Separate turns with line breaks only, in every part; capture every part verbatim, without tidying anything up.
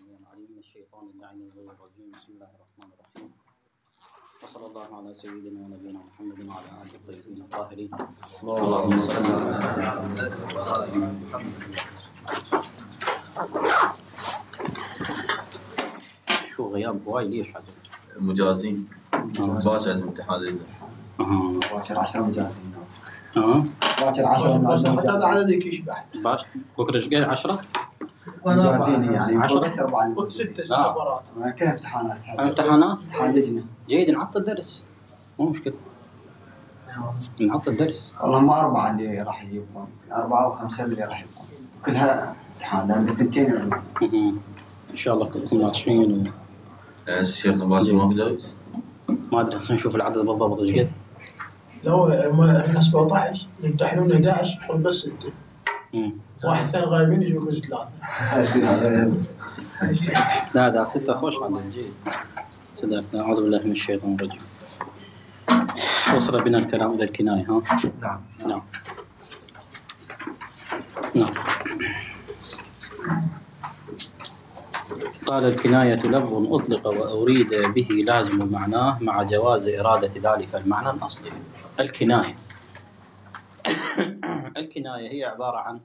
السميع العليم من الشيطان اللعين الرجيم. بسم الله الرحمن الرحيم، وصلى الله على سيدنا ونبينا محمد وعلى آله الطيبين الطاهرين. اللهم صل على سيدنا شو غياب هواي ليش عجب
مجازين باكر امتحان
باكر عشرة مجازين
اه
باكر عشرة
هذا عددك يشبه
باش بكره ايش قال عشرة
مجازين يعني
عشرة؟
بس أربعة
قلت ستة ست
لا.
مرات.
كيف امتحانات هذه؟
امتحانات
امتحان لجنة
جيد، نعطي الدرس مو مشكلة، نعطي الدرس.
والله ما أربعة اللي راح يجيبون، أربعة وخمسة اللي راح يجيبون كلها امتحان لأن الثنتين يعلمون.
ان شاء الله كلكم ناجحين و...
يا الشيخ باكر ما بدرس؟
ما ادري، خلينا نشوف العدد بالضبط ايش قد.
لو احنا سبعطعش يمتحنون أحد عشر قل بس ستة،
امم
واحد ثاني غايبين يجوا يقول ثلاثة.
لا ده ستة خوش عدد جيد. صدقنا. أعوذ بالله من الشيطان الرجيم. وصل بنا الكلام إلى الكناية. ها؟
نعم
نعم نعم. قال الكناية لفظ أطلق وأريد به لازم معناه مع جواز إرادة ذلك المعنى الأصلي. الكناية الكناية هي عبارة عن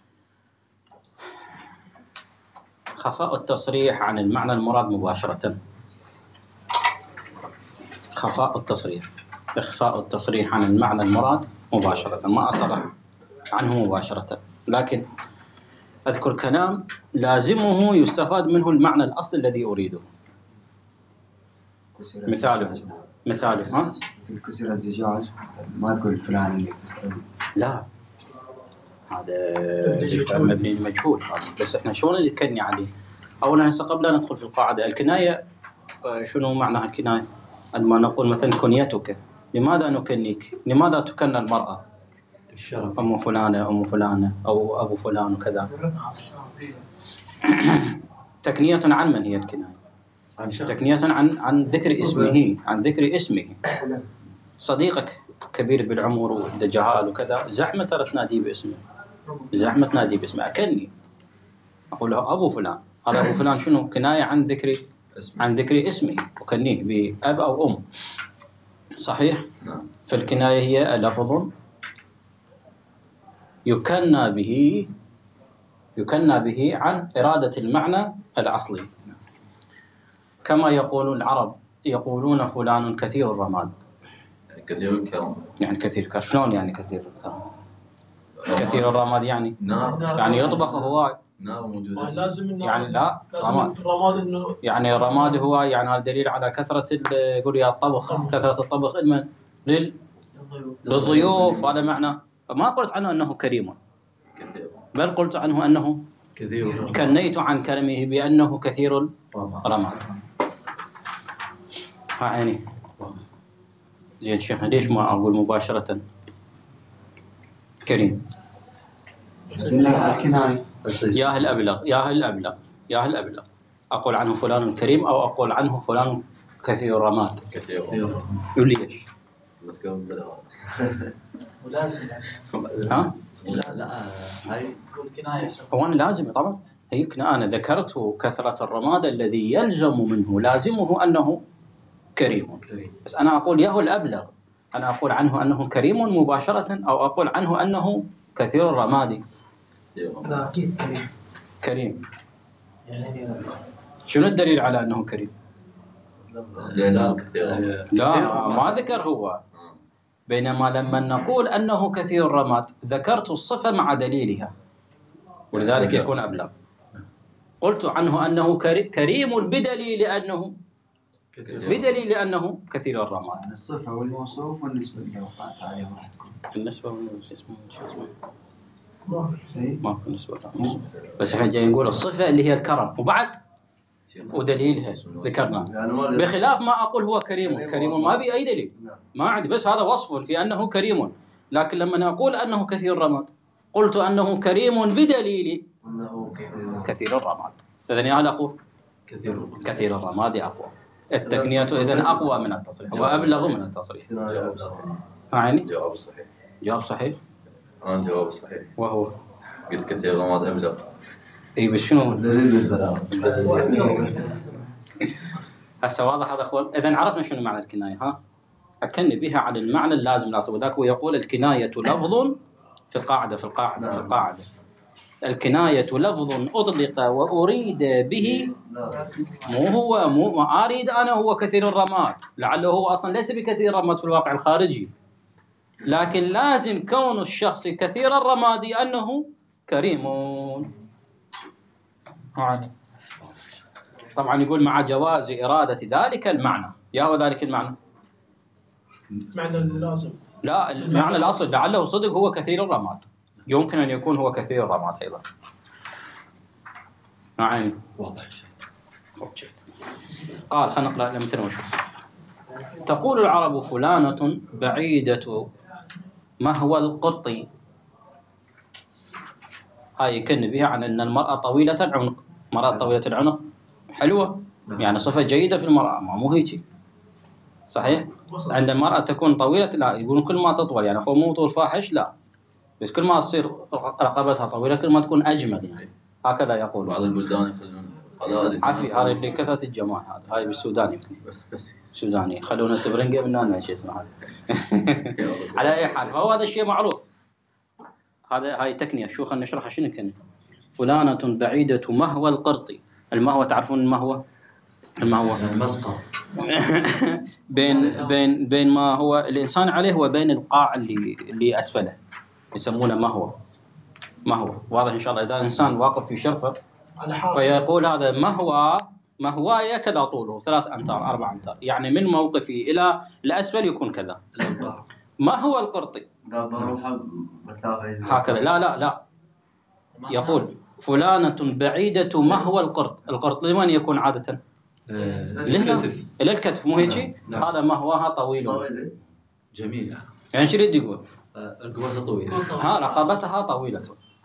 خفاء التصريح عن المعنى المراد مباشرة. خفاء التصريح، إخفاء التصريح عن المعنى المراد مباشرة، ما أصرح عنه مباشرة، لكن أذكر كلام لازمه يستفاد منه المعنى الأصلي الذي أريده. مثاله مثاله ها؟
مثل كسر الزجاج ما تقول فلان اللي كسر.
لا، هذا مبني المجهول هذا، بس احنا شلون نتكني عليه؟ أولا هسه قبل أن ندخل في القاعدة، الكناية شنو معناها الكناية؟ عندما نقول مثلا كنيتك، لماذا نكنيك؟ لماذا تكنى المرأة؟ الشرف. أم فلانة أم فلانة أو أبو فلان وكذا. تكنية عن من هي الكناية؟ تكنية عن عن ذكر اسمه، عن ذكر اسمه. صديقك كبير بالعمر والدجهال وكذا، زحمة ترى تناديه باسمه، زحمة تناديه باسمه. أكني أقول له أبو فلان، هذا أبو فلان شنو؟ كناية عن ذكر عن ذكر اسمه، وكنيه بأب أو أم. صحيح؟ فالكناية هي لفظ يكنى به يكنى به عن إرادة المعنى الأصلي، كما يقول العرب يقولون فلان كثير الرماد.
كثير الكرم
يعني كثير الكرم، شلون يعني كثير الكرم؟ كثير الرماد يعني
نار،
يعني يطبخ هواي.
نار موجودة
لازم النار.
يعني لا، رماد
الرماد انه
يعني رماد هو، يعني هذا دليل على كثرة يقول يا الطبخ، كثرة الطبخ لمن؟ لل للضيوف. هذا معنى. فما قلت عنه أنه كريم، بل قلت عنه أنه كثير، كنيت عن كرمه بأنه كثير الرماد. ها عيني زين شيخنا، ليش ما أقول مباشرة كريم؟ يا هل أبلغ يا هل أبلغ يا هل أبلغ أقول عنه فلان كريم أو أقول عنه فلان كثير الرماد؟
كثير
يقول ليش؟
بس كم بلغ
ولازم
ها؟
لا هاي
الكناية
هو أنا لازم طبعا، هي أنا ذكرت كثرة الرماد الذي يلزم منه لازمه أنه كريم، بس أنا أقول ياهو الأبلغ، أنا أقول عنه أنه كريم مباشرة أو أقول عنه أنه كثير الرماد.
لا أكيد كريم.
كريم
يعني
شنو الدليل على أنه كريم؟
لأنه كثير
لا ما ذكر هو، بينما لما نقول أنه كثير الرماد ذكرت الصفة مع دليلها، ولذلك يكون أبلغ. قلت عنه أنه كريم بدليل أنه بدليل أنه كثير الرماد.
الصفة والموصوف والنسبة اللي وقعت عليها راح تكون
النسبة والموصوف اسمه شو اسمه؟
شيء
ما في نسبة ولا، بس احنا جاي نقول الصفة اللي هي الكرم وبعد ودليلها ذكرنا، بخلاف ما أقول هو كريم. كريم ما بي أي دليل، ما عندي، بس هذا وصف في أنه كريم. لكن لما أقول أنه كثير الرماد قلت أنه كريم بدليل كثير الرماد. إذن يا أقول كثير الرماد أقوى. التكنية إذن أقوى من التصريح وأبلغ من التصريح. يعني
جواب صحيح.
جواب صحيح.
أنا جواب صحيح.
وهو
قلت كثير الرماد أبلغ.
اي بس شنو
دليل البلاغة.
هسه واضح هذا اخوان. اذا عرفنا شنو معنى الكنايه. ها اكن بها على المعنى اللازم لاصل، وذاك هو يقول الكنايه لفظ في القاعده في القاعده في القاعده الكنايه لفظ اطلق واريد به، مو هو مو ما اريد انا هو كثير الرماد، لعله هو اصلا ليس بكثير الرماد في الواقع الخارجي، لكن لازم كون الشخص كثير الرماد انه كريم. يعني طبعا يقول مع جواز إرادة ذلك المعنى. يا هو ذلك المعنى
معنى اللازم،
لا المعنى الأصل لعله صدق هو كثير الرماد، يمكن أن يكون هو كثير الرماد أيضا. يعني
واضح.
قال خلينا نقرأ الأمثلة ونشوف. تقول العرب فلانة بعيدة مهوى القرط، هاي يكن بها عن أن المرأة طويلة العنق. مرأة طويلة العنق حلوة، يعني صفة جيدة في المرأة، ما مو هيك صحيح. عند المرأة تكون طويلة، لا يقولون كل ما تطول، يعني هو مو طول فاحش لا، بس كل ما تصير رقبتها طويلة كل ما تكون أجمل، يعني هكذا يقول
بعض البلدان يخلون قلائل.
عافي هذا اللي كثرة الجمال، هذا هاي بالسودان يمكن السوداني يخلونه سبرنجة من أنا شيء اسمه هذا. على أي حال فهو هذا الشيء معروف. هذا هاي تكنية شو خلينا نشرحها. شنو كنية؟ فلانة بعيدة مهوى القرط. المهوى تعرفون المهوى؟ المهوى
المسقط.
بين بين بين ما هو الإنسان عليه وبين القاع اللي اللي أسفله يسمونه مهوى. مهوى واضح إن شاء الله. إذا إنسان واقف في شرفة فيقول هذا مهوى مهواي كذا طوله ثلاث أمتار أربع أمتار، يعني من موقفي إلى الأسفل يكون كذا. ما هو القرطي هكذا؟ لا لا لا، يقول فلانة بعيدة مهوى القرط. القرط لمن يكون عادة؟
للكتف.
إلى الكتف مو هيك؟ هذا مهواها طويل.
جميلة.
يعني شو يريد يقول؟
رقبتها طويلة.
ها رقبتها طويلة.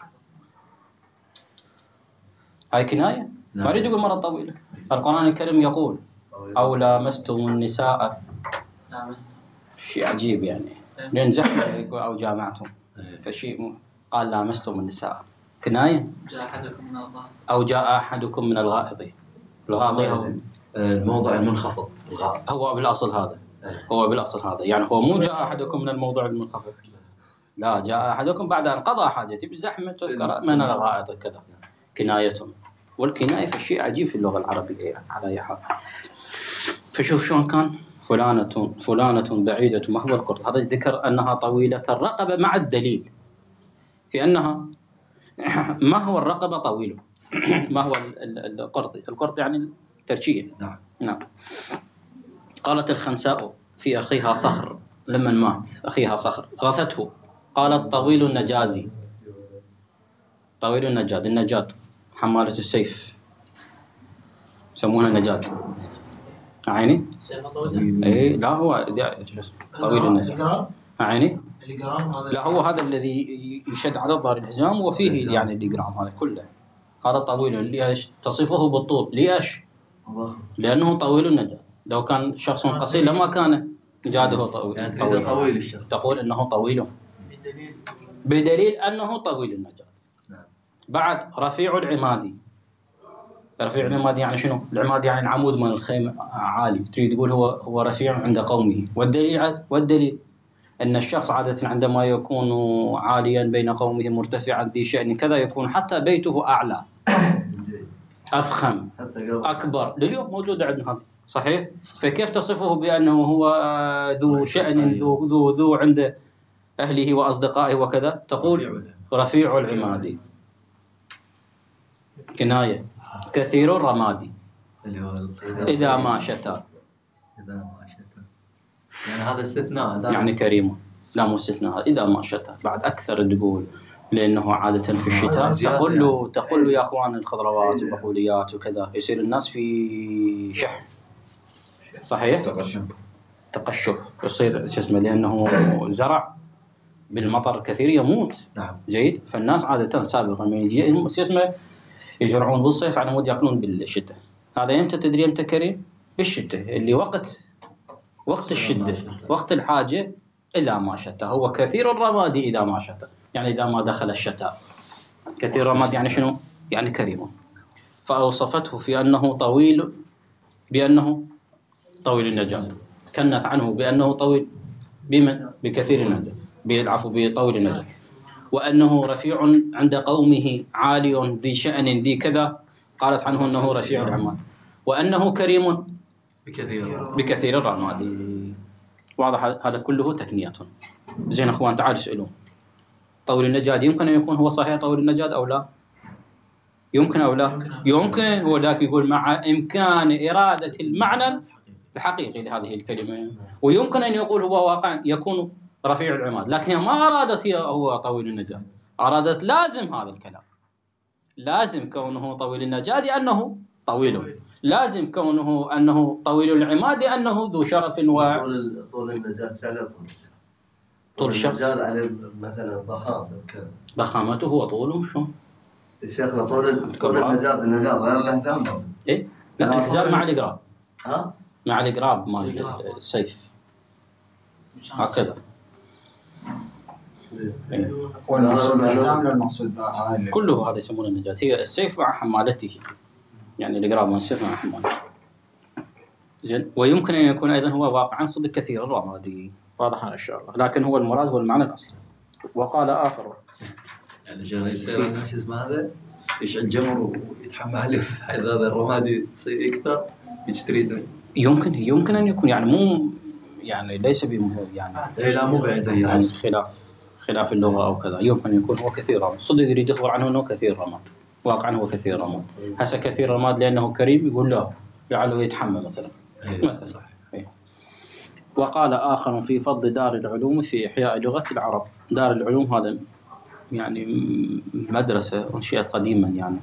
هاي كناية. ما يريد يقول مرة طويلة. القرآن الكريم يقول أو لامستم النساء. شيء عجيب يعني، لين زحمة يقول أو جامعتم، فشيء قال لامستم النساء كناية. أو جاء أحدكم من الغائط. الغائط هو
الموضع المنخفض. الغائط
هو بالأصل هذا، هو بالأصل هذا، يعني هو مو جاء أحدكم من الموضع المنخفض، لا جاء أحدكم بعد أن قضى حاجتي بالزحمة تذكر من الغائط كذا. كناية. والكناية شيء عجيب في اللغة العربية يعني على أي حال. فشوف شلون كان فلانة فلانة بعيدة مهوى القرط، هذا ذكر أنها طويلة الرقبة مع الدليل في أنها مهوى الرقبة طويل. مهوى القرط، القرط يعني الترشية.
نعم.
نعم. قالت الخنساء في أخيها صخر لما مات أخيها صخر رثته، قالت طويل النجاد. طويل النجاد، النجاد حمالة السيف يسمونها نجاد. عيني؟ اي لا هو طويل النجاد. عيني؟ لا هو هذا الذي يشد على ظهر الحزام وفيه يعني الإجرام هذا كله، هذا طويل. ليش تصفه بالطول؟ ليش؟ لأنه طويل النجاد. لو كان شخص قصير لما كان نجاده طويل.
يعني طويل, طويل الشخص.
تقول إنه طويل بدليل أنه طويل النجاد. بعد رفيع العمادي. رفيع العماد يعني شنو؟ العماد يعني العمود من الخيمة عالي، تريد تقول هو هو رفيع عند قومه. والدليل والدليل أن الشخص عادة عندما يكون عاليا بين قومه مرتفعا ذي شأن كذا يكون حتى بيته أعلى أفخم أكبر. لليوم موجودة عندنا هذا صحيح؟ فكيف تصفه بأنه هو ذو شأن ذو ذو ذو عند أهله وأصدقائه وكذا؟ تقول رفيع العماد. كناية كثير الرماد إذا ما شتى.
إذا ما شتى يعني هذا استثناء
يعني كريم. لا مو استثناء، إذا ما شتى بعد أكثر تقول، لأنه عادة في الشتاء تقول له تقول له يا أخوان الخضروات والبقوليات وكذا يصير الناس في شح صحيح؟
تقشف.
تقشف يصير شو اسمه، لأنه زرع بالمطر كثير يموت.
نعم.
جيد. فالناس عادة سابقا من يجي شو اسمه يزرعون بالصيف على مود يأكلون بالشتاء. هذا يمتى تدري يمتى كريم؟ بالشتاء اللي وقت وقت الشدة وقت الحاجة. إذا ما شتى هو كثير الرماد إذا ما شتى، يعني إذا ما دخل الشتاء. كثير الرماد يعني شنو؟ يعني كريم، فأوصفته في أنه طويل بأنه طويل النجاد، كنت عنه بأنه طويل بمن؟ بكثير النجاد، بالعفو بطويل النجاد، وأنه رفيع عند قومه، عالي ذي شأن ذي كذا، قالت عنه أنه رفيع العماد، وأنه كريم
بكثير
بكثير الرماد. واضح هذا كله تكنيات. زين أخوان تعالوا اسألون، طويل النجاد يمكن أن يكون هو صحيح طويل النجاد أو لا؟ يمكن أو لا؟ يمكن. وذاك يقول مع إمكان إرادة المعنى الحقيقي لهذه الكلمة، ويمكن أن يقول هو واقع يكون رفيع العماد، لكن ما أرادت هي هو طويل النجاد، أرادت لازم هذا الكلام، لازم كونه طويل النجاد أنه طويل، لازم كونه أنه طويل العماد أنه ذو شرف و
طول طول النجاد شغل
طول الشخص
على مثلا ضخامة
ضخامته وطوله شو؟
الشيخ طول طول النجاد النجاد غير الانهزام.
إيه؟ لا الانهزام مع الإقراب.
ها؟
مع الإقراب مال السيف هكذا.
والمقصود الحزام لا المقصود هاي
كله هذا يسمونه النجاة، هي السيف مع حمالته، يعني الإقراب من السيف مع حمالته. زين. ويمكن أن يكون أيضا هو واقعا صدق كثير الرمادي، واضح إن شاء الله، لكن هو المراد هو المعنى الأصلي. وقال آخر
يعني جاي يصير الناس اسمه هذا يشعل جمر ويتحمل عليه هذا الرمادي يصير يكثر يشتري.
يمكن يمكن أن يكون يعني مو يعني ليس بمه يعني
لا مو بعيد يعني
خلاف خلاف اللغة أو كذا، يمكن أن يكون هو كثير رماد، صدق يريد يخبر عنه أنه كثير رماد، واقعا هو كثير رماد. هسه كثير رماد لأنه كريم يقول لا لعله يتحمل مثلا.
أيه
مثلا
صح.
أيه. وقال آخر في فضل دار العلوم في إحياء لغة العرب. دار العلوم هذا يعني مدرسة أنشئت قديما يعني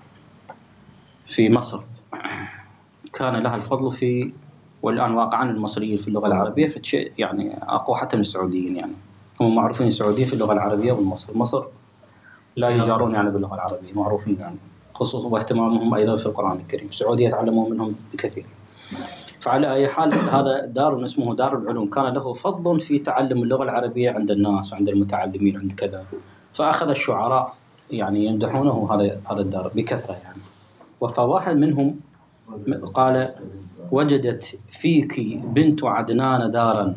في مصر، كان لها الفضل في، والآن واقعا المصريين في اللغة العربية في شيء يعني أقوى حتى من السعوديين، يعني هم معروفين السعوديين في اللغة العربية، والمصر مصر لا يجارون يعني باللغة العربية، معروفين يعني، خصوصا واهتمامهم أيضا في القرآن الكريم. السعودية تعلموا منهم بكثير. فعلى أي حال هذا دار اسمه دار العلوم كان له فضل في تعلم اللغة العربية عند الناس، عند المتعلمين، عند كذا، فأخذ الشعراء يعني يمدحونه هذا هذا الدار بكثرة يعني. وفواحد منهم قال: وجدت فيك بنت عدنان دارا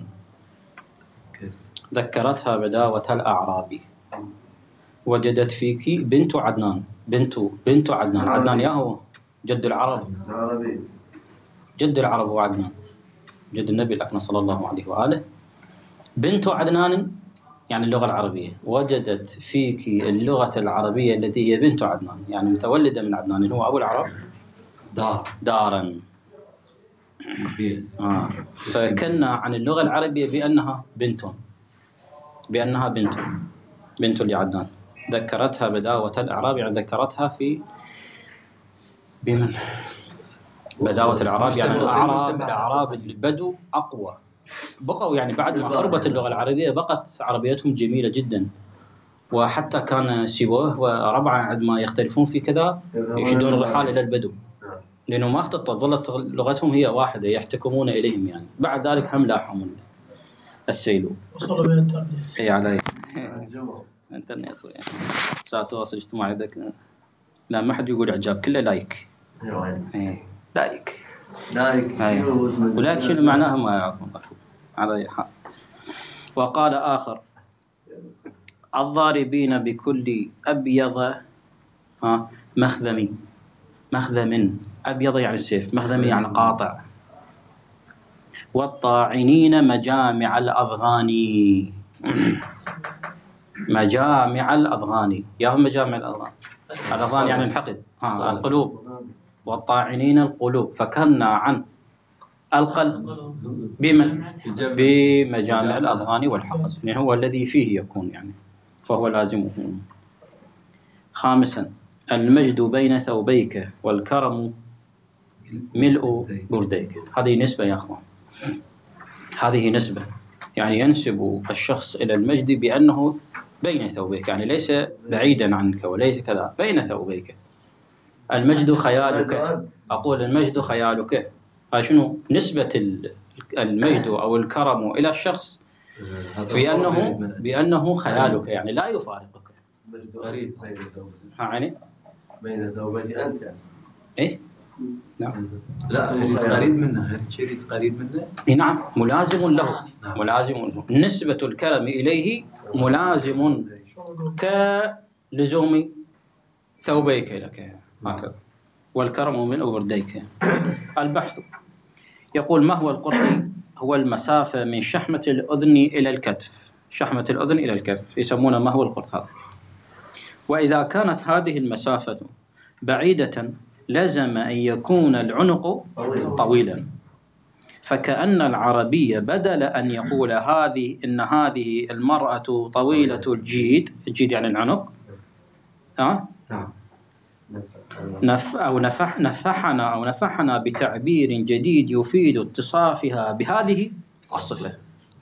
ذكرتها بداوة الأعراب. وجدت فيك بنت عدنان، بنت بنت عدنان، عدنان يا هو جد العرب، جد العرب هو عدنان، جد النبي الأكرم صلى الله عليه وآله. بنت عدنان يعني اللغة العربية، وجدت فيك اللغة العربية التي هي بنت عدنان، يعني متولدة من عدنان هو أبو العرب
دار
دارا. آه. فكنا عن اللغة العربية بأنها بنت، بأنها بنت بنت لعدنان. ذكرتها بداوة الأعراب، يعني ذكرتها في بمن بداوة الأعراب، يعني الأعراب الأعراب البدو أقوى، بقوا يعني بعد ما خربت اللغة العربية بقت عربيتهم جميلة جدا. وحتى كان سيبويه وربعه عندما يختلفون في كذا يشدون الرحال إلى البدو، لأنه ما اختلطت، ظلت لغتهم هي واحدة يحتكمون إليهم يعني. بعد ذلك هم لاحموا السيلو.
وصلوا بالإنترنت.
إي علي إنترنت وساعة التواصل الاجتماعي ذاك، لا ما حد يقول إعجاب، كله لايك. إيه لايك
لايك
ولايك شنو معناها ما يعرفون على أي حال. وقال آخر: الضاربين بكل أبيض ها مخذم، مخذم أبيض يعني السيف، مخذم يعني قاطع. والطاعنين مجامع الأضغان، مجامع الأضغان، يا هم مجامع الأضغان، الأضغان يعني الحقد، ها القلوب، والطاعنين القلوب، فكنا عن القلب بمن؟ بمجامع الأضغان والحقد، يعني هو الذي فيه يكون يعني، فهو لازمه. خامسا: المجد بين ثوبيك والكرم ملء برديك. هذه نسبة يا أخوان، هذه نسبة، يعني ينسب الشخص إلى المجد بأنه بين ثوبيك، يعني ليس بعيدا عنك وليس كذا، بين ثوبيك. المجد خيالك، أقول المجد خيالك. هاي شنو نسبة المجد أو الكرم إلى الشخص بأنه بأنه خيالك، يعني لا يفارقك. يعني
بين ثوبك أنت يعني.
إيه نعم.
لا يريد قريب منه، غير يريد قريب منه.
إيه نعم، ملازم له، ملازم له. نسبة الكرم إليه ملازم كلزوم ثوبيك لك هكذا، والكرم من أورديك. البحث يقول: ما هو القرط؟ هو المسافة من شحمة الأذن إلى الكتف، شحمة الأذن إلى الكتف يسمونه ما هو القرط هذا. وإذا كانت هذه المسافة بعيدة لزم أن يكون العنق طويلا، فكأن العربية بدل أن يقول هذه إن هذه المرأة طويلة الجيد، الجيد يعني العنق، ها؟ نف أو نفح نفحنا أو نفحنا بتعبير جديد يفيد اتصافها بهذه الصفة.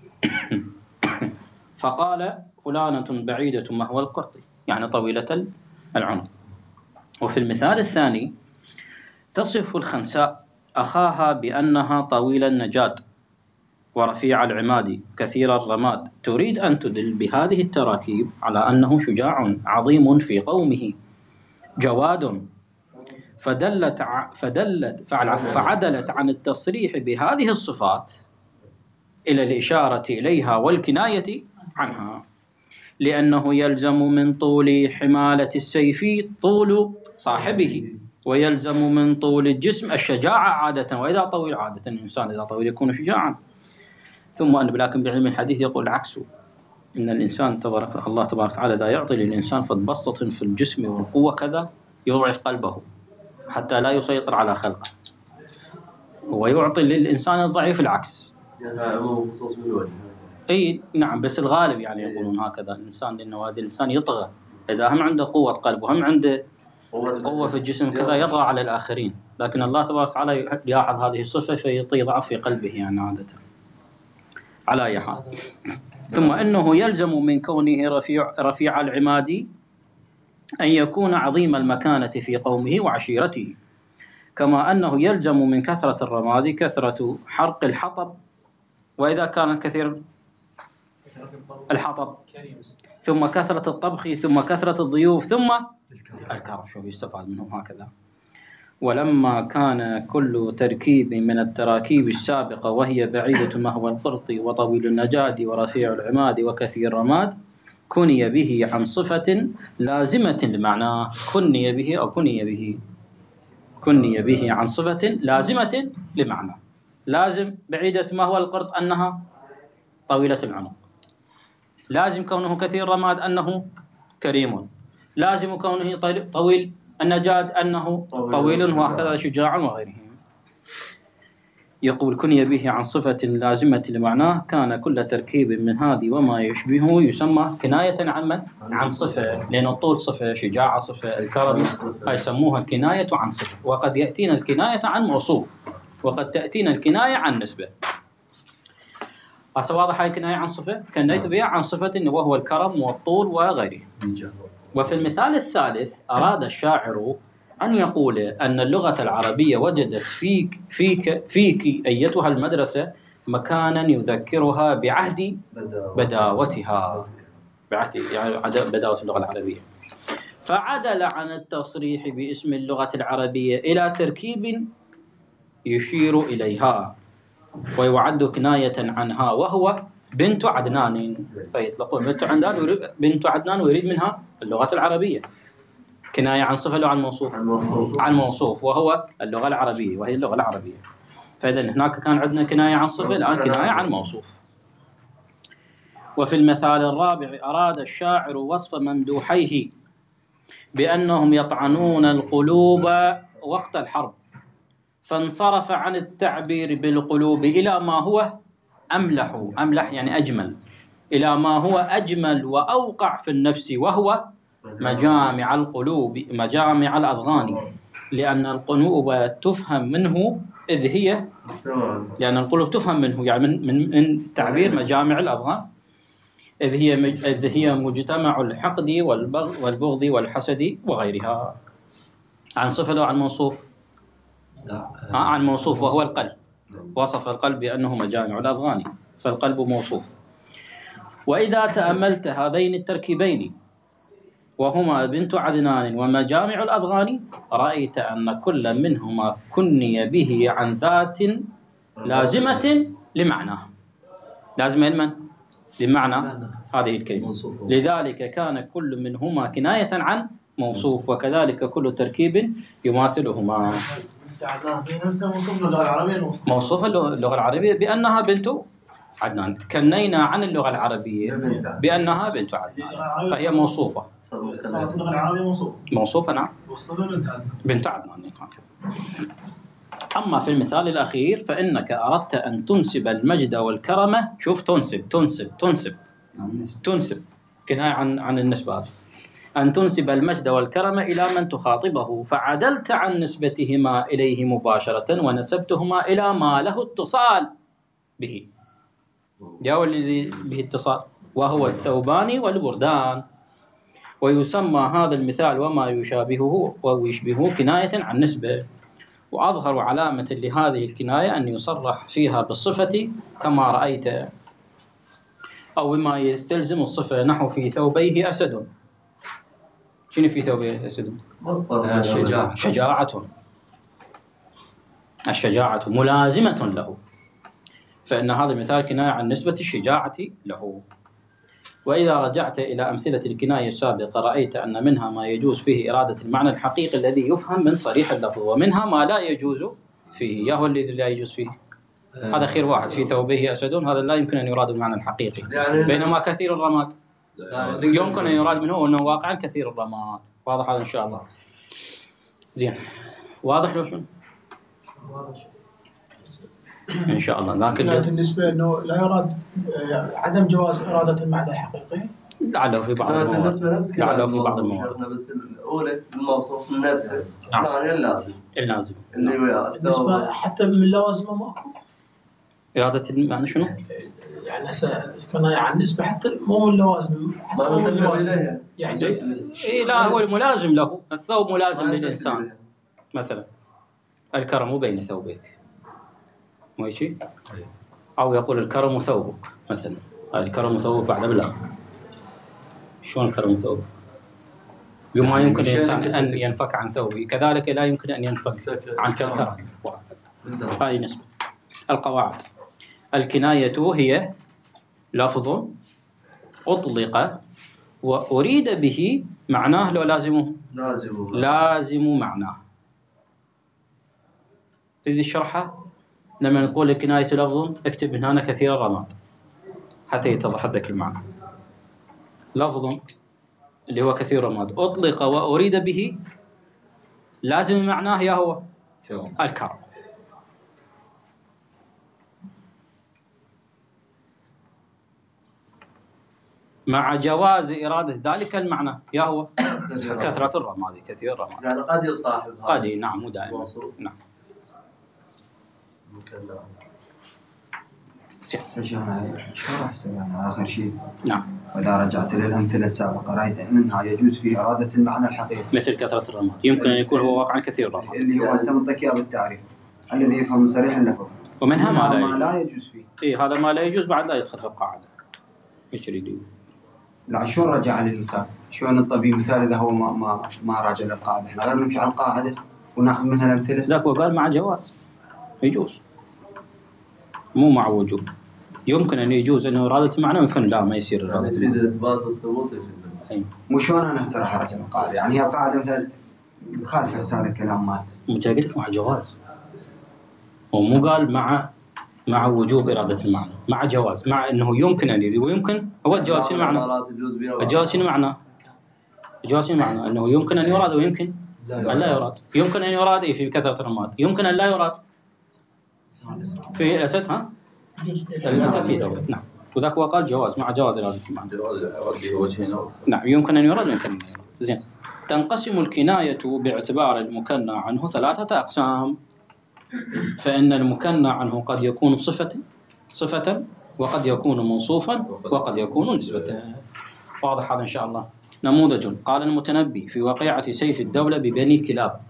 فقال فلانة بعيدة ما هو القرط، يعني طويلة العنق. وفي المثال الثاني تصف الخنساء أخاها بأنها طويل النجاد ورفيع العماد كثير الرماد، تريد أن تدل بهذه التراكيب على أنه شجاع عظيم في قومه جواد، فدلت فدلت فعدلت عن التصريح بهذه الصفات إلى الإشارة إليها والكناية عنها، لأنه يلزم من طول حمالة السيف طول صاحبه، ويلزم من طول الجسم الشجاعة عادة، وإذا طويل عادة الإنسان إذا طويل يكون شجاعا. ثم أن لكن بعلم الحديث يقول العكس، إن الإنسان تبارك الله تبارك وتعالى إذا يعطي للإنسان فتبسط في الجسم والقوة كذا يضعف قلبه حتى لا يسيطر على خلقه، ويعطي للإنسان الضعيف العكس. أي نعم، بس الغالب يعني يقولون هكذا الإنسان، لأنه هذا الإنسان يطغى إذا هم عنده قوة قلب وهم عنده قوة في الجسم كذا يطغى على الآخرين، لكن الله تبارك وتعالى يلاحظ هذه الصفة فيعطي ضعف في قلبه يعني عادة على أي حال. ثم أنه يلزم من كونه رفيع, رفيع العماد أن يكون عظيم المكانة في قومه وعشيرته، كما أنه يلزم من كثرة الرماد كثرة حرق الحطب، وإذا كان كثير الحطب ثم كثرة الطبخ ثم كثرة الضيوف ثم الكرم، شوف يستفاد منهم هكذا. ولما كان كل تركيب من التراكيب السابقة وهي بعيدة ما هو القرط وطويل النجاد ورفيع العماد وكثير الرماد كني به عن صفة لازمة لمعناه، كني به أو كني به كني به عن صفة لازمة لمعناه. لازم بعيدة ما هو القرط أنها طويلة العنق، لازم كونه كثير الرماد أنه كريم، لازم كونه طويل النجاد أنه طويل وهكذا شجاع وغيره. يقول كني به عن صفة لازمة لمعناه، كان كل تركيب من هذه وما يشبهه يسمى كناية عن من؟ عن صفة، لأن الطول صفة، شجاعة صفة، الكرم يسموها كناية عن صفة. وقد يأتينا الكناية عن موصوف، وقد تأتينا الكناية عن نسبة. هسه واضح هاي كناية عن صفة كنيت بها عن صفة وهو الكرم والطول وغيره. وفي المثال الثالث أراد الشاعر أن يقول أن اللغة العربية وجدت فيك فيك فيك أيتها المدرسة مكانا يذكرها بعهد بداوتها، بعهد يعني بداوة اللغة العربية، فعدل عن التصريح باسم اللغة العربية إلى تركيب يشير إليها ويعد كناية عنها، وهو بنت عدنان، فيطلقون بنت عدنان بنت عدنان ويريد منها اللغة العربية. كناية عن صفة عن موصوف عن موصوف وهو اللغة العربية وهي اللغة العربية. فإذا هناك كان عندنا كناية عن صفة، الآن كناية عن موصوف. وفي المثال الرابع أراد الشاعر وصف ممدوحيه بأنهم يطعنون القلوب وقت الحرب، فانصرف عن التعبير بالقلوب إلى ما هو أملح، أملح يعني أجمل، إلى ما هو أجمل وأوقع في النفس، وهو مجامع القلوب مجامع الأذغان، لأن القلوب تفهم منه إذ هي لأن القلوب تفهم منه يعني من من, من تعبير مجامع الأذغان إذ هي إذ هي مجتمع الحقد والبغض والحسد وغيرها. عن صفة وعن موصوف؟ لا عن موصوف وهو القلب، وصف القلب بأنه مجامع الأذغان، فالقلب موصوف. وإذا تأملت هذين التركيبين وهما بنت عدنان ومجامع الأضغان، رأيت أن كل منهما كني به عن ذات لازمة لمعناه. لازمة لمن؟ لمعنى هذه الكلمة. لذلك كان كل منهما كناية عن موصوف، وكذلك كل تركيب يماثلهما. موصوف اللغة العربية بأنها بنت عدنان، كنينا عن اللغة العربية بأنها بنت عدنان، فهي موصوفة.
صارت اللغة العربية موصوفة.
موصوفة نعم.
وصلنا بنت عدنان.
بنت عدنان. أما في المثال الأخير فإنك أردت أن تنسب المجد والكرم. شوف، تنسب تنسب تنسب تنسب كناية عن عن النسبة، أن تنسب المجد والكرم إلى من تخاطبه، فعدلت عن نسبتهما إليه مباشرة ونسبتهما إلى ما له اتصال به. جاء الذي به اتصال وهو الثوبان والبردان. ويسمى هذا المثال وما يشابهه ويشبهه كناية عن نسبة. وأظهر علامة لهذه الكناية أن يصرح فيها بالصفة كما رأيت، أو بما يستلزم الصفة، نحو في ثوبيه أسد. شنو في ثوبيه أسد؟
الشجاعة.
شجاعة. الشجاعة ملازمة له، فإن هذا المثال كناية عن نسبة الشجاعة له. وإذا رجعت إلى أمثلة الكناية السابقة رأيت أن منها ما يجوز فيه إرادة المعنى الحقيقي الذي يفهم من صريح اللفظ، ومنها ما لا يجوز فيه. يا هو الذي لا يجوز فيه؟ هذا خير واحد، في ثوبه أسد، هذا لا يمكن أن يراد المعنى الحقيقي. بينما كثير الرماد يمكن أن يراد منه أنه واقعا كثير الرماد. واضح هذا إن شاء الله؟ زين، واضح لو شنو؟ إن شاء الله. لكن
بالنسبة أنه لا يراد عدم جواز إرادة المعنى الحقيقي،
لعله في بعض المواضع، لعله في بعض المواضع.
بس الأولى الموصوف من نفسه، الثانية اللازم.
اللازم
اللي وياه
بالنسبة حتى من اللوازم ماكو
إرادة المعنى شنو؟
يعني كنا عن نسبة حتى مو من اللوازم، حتى مو من اللوازم يعني.
إيه لا، هو الملازم له. الثوب ملازم للإنسان مثلا، الكرم بين ثوبيك، ماشي؟ أو يقول الكرم ثوبك مثلا. الكرم ثوبك بعد بلا. شلون الكرم ثوبك؟ بما يمكن الإنسان أن ينفك عن ثوبه، كذلك لا يمكن أن ينفك عن الكرم. هذه نسبة. القواعد: الكناية هي لفظ أطلق وأريد به معناه، لو لازمه
لازم
لازم معناه. تريد الشرحة؟ لما نقول الكناية لفظ، اكتب من هنا كثير الرماد حتى يتضح لك المعنى. لفظ اللي هو كثير الرماد أطلق وأريد به لازم معناه يا هو الكرم. مع جواز إرادة ذلك المعنى يا هو كثرة الرماد، كثير الرماد.
يعني قد يصاحب
قد، نعم، مو دائما. نعم.
شو راح سمعنا آخر شيء؟
نعم.
وإذا رجعت للأمثلة السابقة رأيت منها يجوز فيه إرادة المعنى الحقيقي
مثل كثرة الرماد، يمكن أن يكون هو واقعا كثير الرماد،
اللي هو هسه منطق إياه بالتعريف الذي يفهم من صريح اللفظ.
ومنها ما لا,
ما لا يجوز فيه.
إيه، هذا ما لا يجوز بعد لا يدخل في القاعدة. ايش يريد يقول؟
لا، شلون رجع للمثال؟ شلون الطبيب مثال إذا هو ما ما ما راجع للقاعدة؟ إحنا غير نمشي على القاعدة وناخذ منها الأمثلة.
ذاك هو قال مع جواز يجوز، مو مع وجوب. يمكن أن يجوز أنه إرادة المعنى، ويمكن لا ما يصير إرادة
يعني تريد إثبات الثبوت.
مو شلون أنا هسه راح أرجع للقاعدة؟ يعني هي القاعدة مثلا مخالفة هذا الكلام مات.
متأكد مع جواز، ومو قال مع مع وجوب إرادة المعنى، مع جواز، مع أنه يمكن أن يريد ويمكن. هو الجواز شنو معنى؟ الجواز شنو معنى؟ الجواز شنو معنى؟ أنه يمكن أن يراد ويمكن أن لا يراد. يمكن أن يراد إيه في كثرة الرماد، يمكن أن لا يراد في الأسد. ها؟ الأسد في ثوبه. نعم. وذاك هو قال جواز، مع جواز إرادة المعنى. نعم، يمكن أن يراد ويمكن أن لا يراد. زين. تنقسم الكناية باعتبار المكنى عنه ثلاثة أقسام. فإن المكنى عنه قد يكون صفة صفة وقد يكون موصوفا وقد يكون نسبة. واضح هذا إن شاء الله. نموذج: قال المتنبي في وقيعة سيف الدولة ببني كلاب.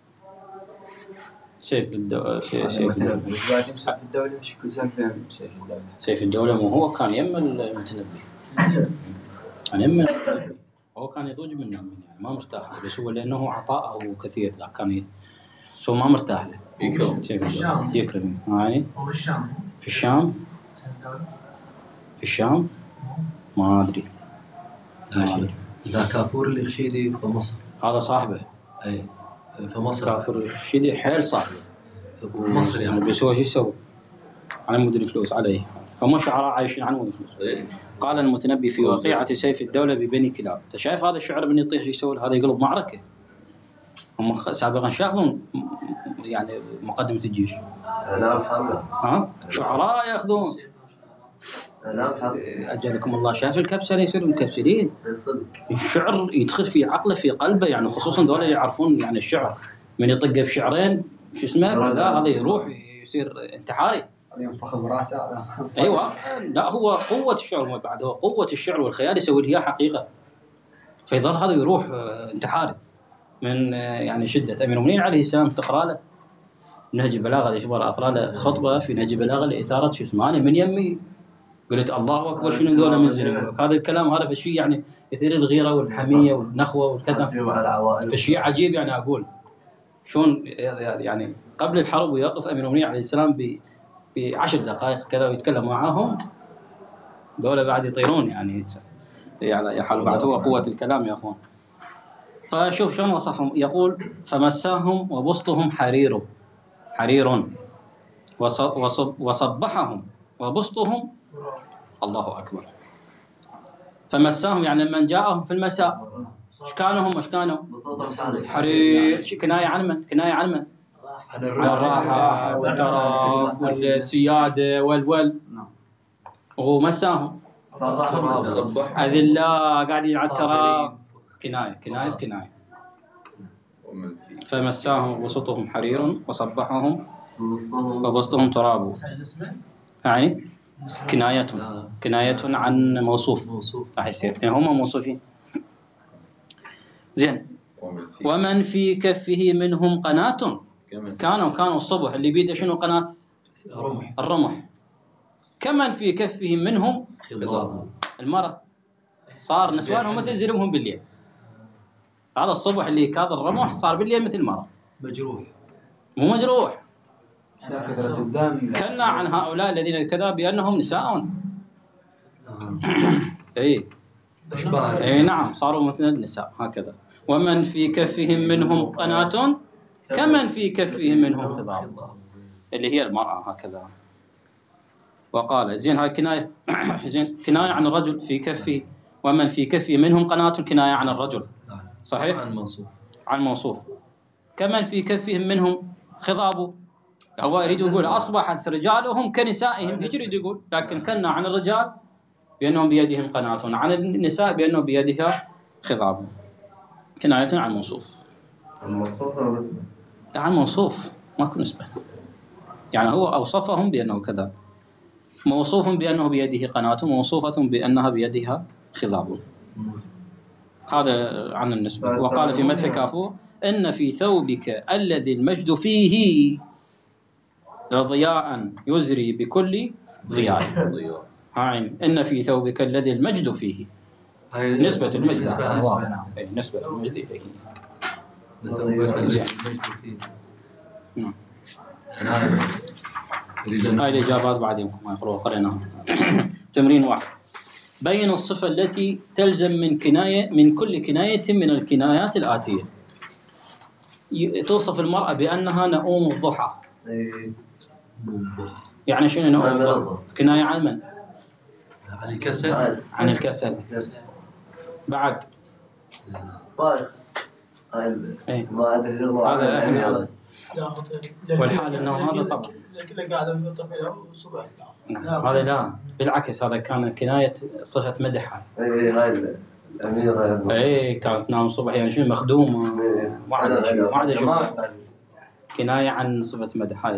سيف الدولة سيف الدولة
بس بعد يمسك الدولة شكل سيف سيف الدولة
سيف الدولة مو هو كان يم المتنبي، كان يم المتنبي. هو كان يضوج منه يعني ما مرتاح له، بس هو لأنه عطاءه كثير لا كان ي... هو ما مرتاح له.
يكرم
يكرم يعني.
هو الشام.
في الشام. في الشام ما أدري.
لا شيء. لا كافور الرشيدي في مصر.
هذا صاحبه.
أي في مصر.
كافور الرشيدي حيل صاحبه.
مصر يعني.
بس هو شو يسوي؟ على مود الفلوس عليه. فما شعراء عايشين عن مود الفلوس.
أي.
قال المتنبي في وقيعة سيف الدولة ببني كلاب. أنت شايف هذا الشعر من يطيح يسوي هذا يقلب معركة. هم سابقا شافون يعني مقدمة الجيش.
إعلام حرب.
ها؟ شعراء ياخذون.
إعلام حرب.
أجلكم الله. شاف الكبسة يصيرون مكبسلين. الشعر يدخل في عقله في قلبه يعني، خصوصا دول اللي يعرفون يعني الشعر من يطقه في شعرين شو اسمه كذا هذا يروح يصير انتحاري.
ينفخ براسه.
ايوه لا هو قوة الشعر بعد، هو قوة الشعر والخيال يسوي لها حقيقة، فيظل هذا يروح انتحاري من يعني شدة. أمير المؤمنين عليه السلام تقرأ له نهج البلاغة، يشبه أقرأ له خطبة في نهج البلاغة لإثارة شو اسمه أنا من يمي قلت الله أكبر شنو ذولا منزلين. هذا الكلام هذا فشي يعني يثير الغيرة والحمية والنخوة والكذا، فشي عجيب يعني. أقول شلون يعني قبل الحرب ويقف أمير المؤمنين عليه السلام بعشر دقائق كذا ويتكلم معاهم، دولة بعد يطيرون يعني يعني يحل بعد. هو قوة الكلام يا أخوان. فشوف شلون وصفهم، يقول فمساهم وبسطهم حرير حرير وصب وصبحهم وبسطهم الله أكبر. فمساهم يعني من جاءهم في المساء ايش كانوا هم ايش كانوا حرير. كناية عن من؟ كناية عن من؟ عن الراحة والتراف والسيادة والول. ومساهم أذلاء قاعدين على التراب. كناية كناية كناية. فمساهم وسطهم حرير وصبحهم وبسطهم تراب يعني كناية كناية عن موصوف راح يصير يعني هم موصوفين. زين. ومن في كفه منهم قناة كانوا كانوا الصبح اللي بيده شنو قناة
الرمح.
الرمح. كمن في كفه منهم
خضاب
المرأة صار نسوانهم مثل زلمهم بالليل. هذا الصبح اللي كاظ الرمح صار بالليل مثل المرأة
مجروح
مو مجروح.
كثرة الدم.
كنا عن هؤلاء الذين كذا بأنهم نساء. اي
أشباه.
اي نعم صاروا مثل النساء هكذا. ومن في كفهم منهم قناة كمن في كفهم منهم خضاب اللي هي المرأة هكذا. وقال زين هاي كناية زين كناية عن الرجل في كفه. ومن في كفه منهم قناة كناية عن الرجل صحيح
عن موصوف
عن موصوف. كمن في كفهم منهم خضاب هو يريد يقول أصبحت رجالهم كنسائهم هيك يريد يقول، لكن كنا عن الرجال بأنهم بيدهم قناة عن النساء بأنهم بيدها خضاب. كناية عن موصوف.
الموصوف ولا نسبة؟
عن موصوف ماكو نسبة يعني. هو أوصفهم بأنه كذا، موصوف بأنه بيده قناة موصوفة بأنها بيدها خضاب. هذا عن النسبة. وقال في مدح كافور إن في ثوبك الذي المجد فيه لضياء يزري بكل ضياء. هاي إن في ثوبك الذي المجد فيه نسبة المجد أي نسبة المجد إليه. نعم. هاي الإجابات بعدين ما يقولوا قريناها. تمرين واحد. بين الصفة التي تلزم من كناية من كل كناية من الكنايات الآتية. توصف المرأة بأنها نؤوم الضحى. يعني شنو نؤوم الضحى؟ كناية عن من؟
عن الكسل.
عن الكسل. بعد
فارغ.
هذا احنا والحال انه هذا طبعا
كله قاعد يطفي له الصبح.
هذا لا بالعكس هذا كان كناية صفة مدحها.
اي هاي الأميرة
اي كانت تنام الصبح يعني شنو مخدومة ما عندها شيء ما عندها شيء. كناية عن صفة مدحها.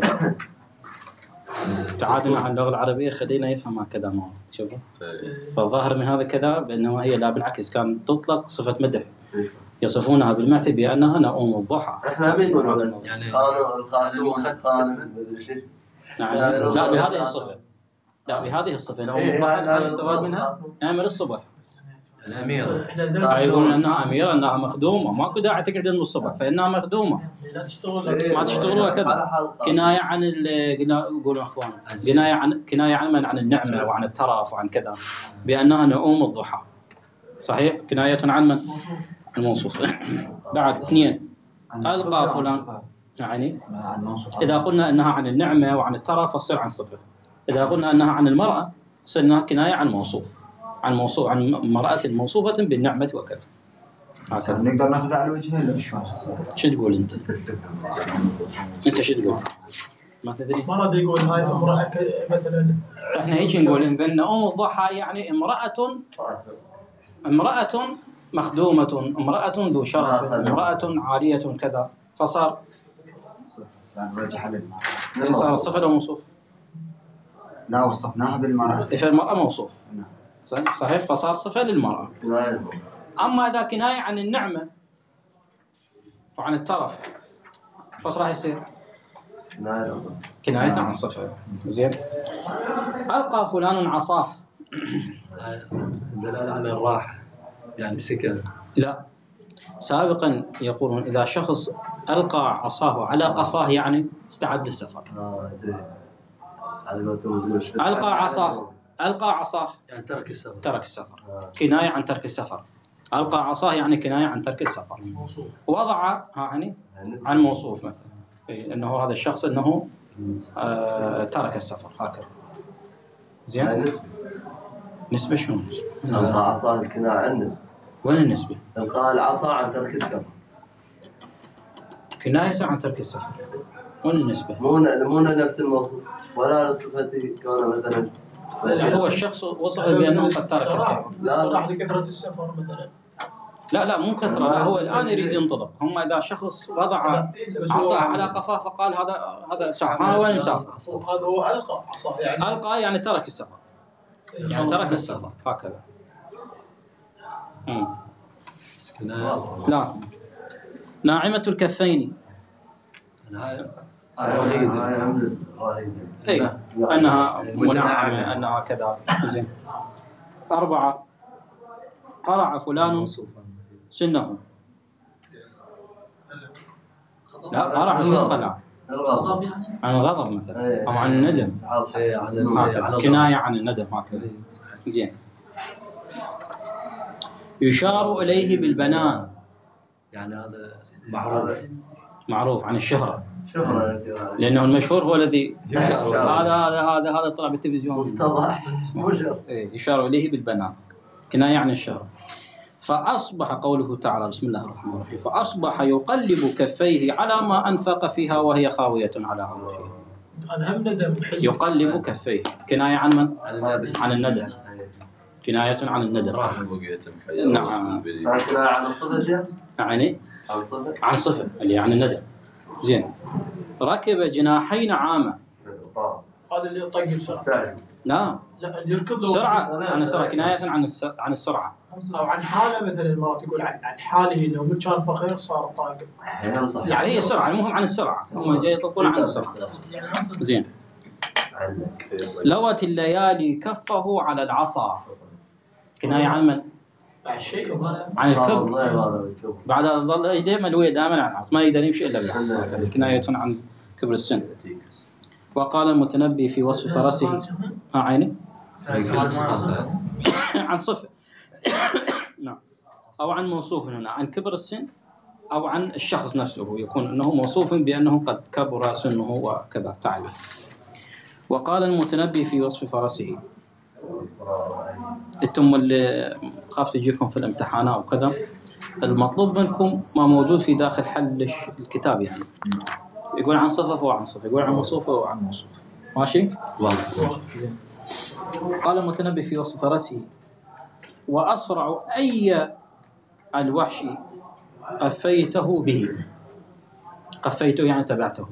تعادلنا عن اللغة العربية خلينا يفهم كذا ما تشوفوا. فالظاهر من هذا كذا بأنه هي لا بالعكس كان تطلق صفة مدح يصفونها بالمثل بأنها نؤوم الضحى.
احنا مين بس يعني قالوا الخاتم خاتم مدري شيء.
نعم لا بهذه الصفة لا بهذه الصفة نؤوم الضحى هذا يستفاد منها نعمل الصبح
الأميرة
احنا ذكرنا
يقولون انها اميره، انها مخدومه، ماكو داعي تقعد من الصبح، فانها مخدومه
لا تشتغل
ما تشتغل وكذا. كنايه عن ال- يقولون اخوان كنايه عن كنايه عن من عن النعمه وعن الترف وعن كذا، بانها نؤوم الضحى. صحيح، كنايه عن من؟ الموصوف. بعد اثنين، القى فلان يعني اذا قلنا انها عن النعمه وعن الترف فتصير عن صفه. اذا قلنا انها عن المراه صرنا كنايه عن موصوف، عن موصوف عن امراه موصوفه بالنعمه وكذا.
هكذا نقدر ناخذ على الوجه ولا شلون حسب؟
شو تقول انت؟ انت شو تقول؟ ما تدري؟
مرض يقول هاي امرأة ك- مثلا
احنا هيك نقول ان نؤوم الضحى يعني امرأة امرأة مخدومة، امرأة ذو شرف، امرأة عالية كذا، فصار
صار الوجه على
هي صار صفة ولا موصوف؟
لا وصفناها بالمرأة.
فالمرأة موصوف صحيح، فصار صفة للمرأة. أما إذا كناية عن النعمة وعن الترف فايش راح يصير؟ كناية عن صفة. زين. ألقى فلان عصاه.
دلالة على الراحة يعني سكن.
لا، سابقا يقولون إذا شخص ألقى عصاه على قفاه يعني استعد للسفر. ألقى عصاه ألقى عصاه
يعني ترك السفر.
ترك السفر كناية عن ترك السفر. ألقى عصاه يعني كناية عن ترك السفر. وضع يعني عن موصوف مثلا إيه، إنه هذا الشخص إنه آه ترك السفر هكذا. زين.
نسبة
نسبة شنو نسبة؟
ألقى عصا الكناية عن نسبة.
وين النسبة؟
ألقى العصا عن ترك السفر.
كناية عن ترك السفر. وين النسبة؟
مو مو نفس الموصوف ولا صفته كونه مثلا.
هو الشخص وصف بأنه قد ترك السفر.
لا راح لكثرة السفر مثلا.
لا لا مو كثرة، لا هو الآن يريد ينطلق. هم إذا شخص وضع عصا على قفاه فقال هذا هذا سافر، أنا وين مسافر؟
هذا هو ألقى عصا يعني
ألقى يعني ترك السفر، يعني ترك السفر هكذا. امم لا، ناعمة الكفين. اي انها منعمة انها كذا. زين. أربعة، قرع فلان سنه. لا، قرع شو قلع؟ عن الغضب مثلا أو عن الندم، هكذا كناية عن الندم هكذا. زين. يشار إليه بالبنان
يعني هذا معروف
معروف عن الشهرة،
شهرة
لأنه المشهور هو الذي هذا هذا هذا هذا طلع بالتلفزيون
مفتضح مشهور.
يشار إليه بالبنان كناية عن الشهرة. فأصبح قوله تعالى بسم الله الرحمن الرحيم فأصبح يقلب كفيه على ما أنفق فيها وهي خاوية على عروشها. يقلب كفيه كناية عن من؟ عن الندم، كناية عن الندم. نعم.
كناية عن الصفة
يعني
عن صفة
عن صفة اللي عن الندم. زين. ركب جناحين عامة.
هذا اللي يطق بسرعة.
لا
لا اللي يركض
سرعة. عن سرعة كناية عن عن السرعة.
أو عن حاله مثلا المرات يقول عن عن حاله إنه من كان فقير صار طاقم.
يعني هي سرعة، المهم عن السرعة، هم جاي يطلقون عن السرعة. زين. لوت الليالي كفه على العصا كناية عن من؟ عن الكبر. بعد ظل دائما الوي دائما عن العصا، ما يقدر يمشي إلا بالعصا، كناية عن كبر السن. وقال المتنبي في وصف فرسه ها عيني عن صفة نعم، أو عن موصوف هنا عن كبر السن أو عن الشخص نفسه، يكون أنه موصوف بأنه قد كبر سنه وكذا تعالى. وقال المتنبي في وصف فرسه، انتم اللي خاف تجيكم في الامتحانات وكذا المطلوب منكم ما موجود في داخل حل الكتاب، يعني يقول عن صفة فهو عن صفة، يقول عن موصوف فهو عن موصوف. ماشي؟ قال المتنبي في وصف فرسه وأسرع أي الوحش قفيته به. قفيته يعني تبعته.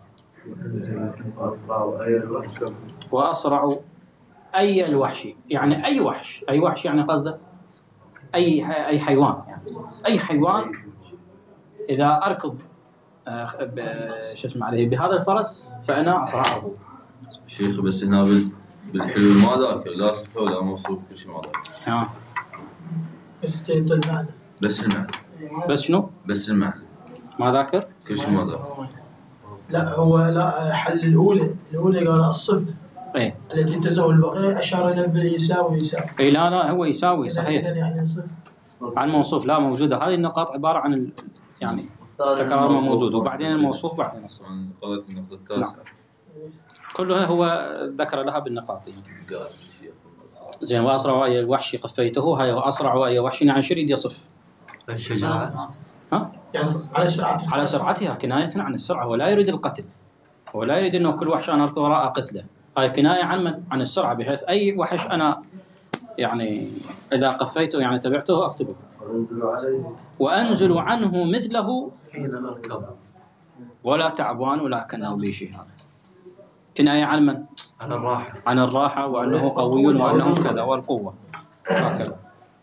وأسرع أي الوحش يعني أي وحش، أي وحش يعني قصده أي أي حيوان، يعني أي حيوان إذا أركض شو اسمه عليه بهذا الفرس فأنا أسرعه.
شيخ بس هنا بالحلول ما ذاك لا صفة ولا موصوف كل شيء ما ذاك.
بس جيت المعنى.
بس المعنى.
بس شنو؟
بس المعنى.
ما ذاكر؟
كل شيء ما ذاكر.
لا هو لا حل الأولى الأولى قال الصفة
ايه
التي تزول البقية أشار إلى باليساوي يساوي.
اي لا لا هو يساوي صحيح.
إذا يعني صفة.
عن موصوف لا موجودة. هذه النقاط عبارة عن ال... يعني تكرار ما موجود وبعدين الموصوف بعدين الصفة.
عن قضية النقطة التاسعة.
كلها هو ذكر لها بالنقاط. زين وأسرع وأي الوحش قفيته هاي وأسرع وأي وحش عن شريد يصف.
الشجاعة.
ها؟
يعني على سرعتها.
على سرعتها كناية عن السرعة ولا يريد القتل. هو لا يريد أنه كل وحش أنا أركض وراء قتله. هاي كناية عن من؟ عن السرعة بحيث أي وحش أنا يعني إذا قفيته يعني تبعته أقتله. وأنزل عنه مثله
حين أركب.
ولا تعبان ولا كأنه بي شيء. هذا كناية عن من؟
عن الراحة.
عن الراحة وأنه قوي وأنه كذا والقوة هكذا.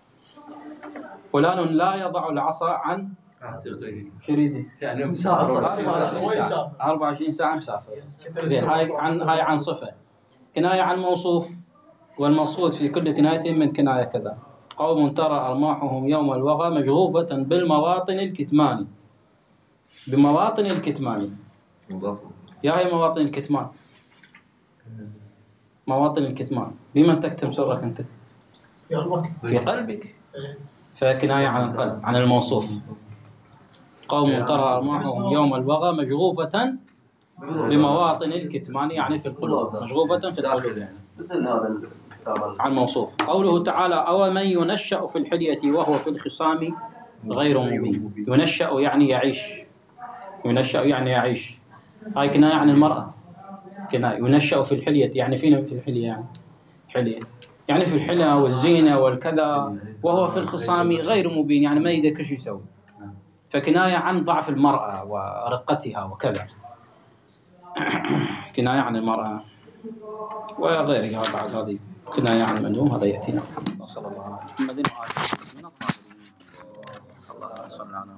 فلان لا يضع العصا عن
عاتقه.
شريده
يعني مسافر.
أربعة وعشرين ساعة مسافر. زين هاي عن هاي عن صفة. كناية عن موصوف والمقصود في كل كناية من كناية كذا. قوم ترى أرماحهم يوم الوغى مجغوفة بالمواطن الكتمان. بمواطن الكتمان. يا هي مواطن الكتمان. مواطن الكتمان بمن تكتم سرك أنت؟ في قلبك. فكناية عن القلب عن الموصوف. قوم ترى أرماحهم يوم الوغى مجغوفة بمواطن الكتمان يعني في القلوب. مجغوفة في القلوب يعني.
مثل هذا
عن موصوف. قوله تعالى أو من ينشأ في الحلية وهو في الخصام غير مبين. ينشأ يعني يعيش. ينشأ يعني يعيش. هاي كناية عن المرأة. كناية ينشأ في الحلية يعني فينا في الحلية يعني حلية يعني في الحلة والزينة والكذا وهو في الخصام غير مبين يعني ما يدري ايش يسوي. فكناية عن ضعف المرأة ورقتها وكذا. كناية عن المرأة وغيرها بعد. هذه كناية عن المنوم. هذا يأتينا. صلى الله عليه وسلم. محمد وآله وصحبه. الله صل على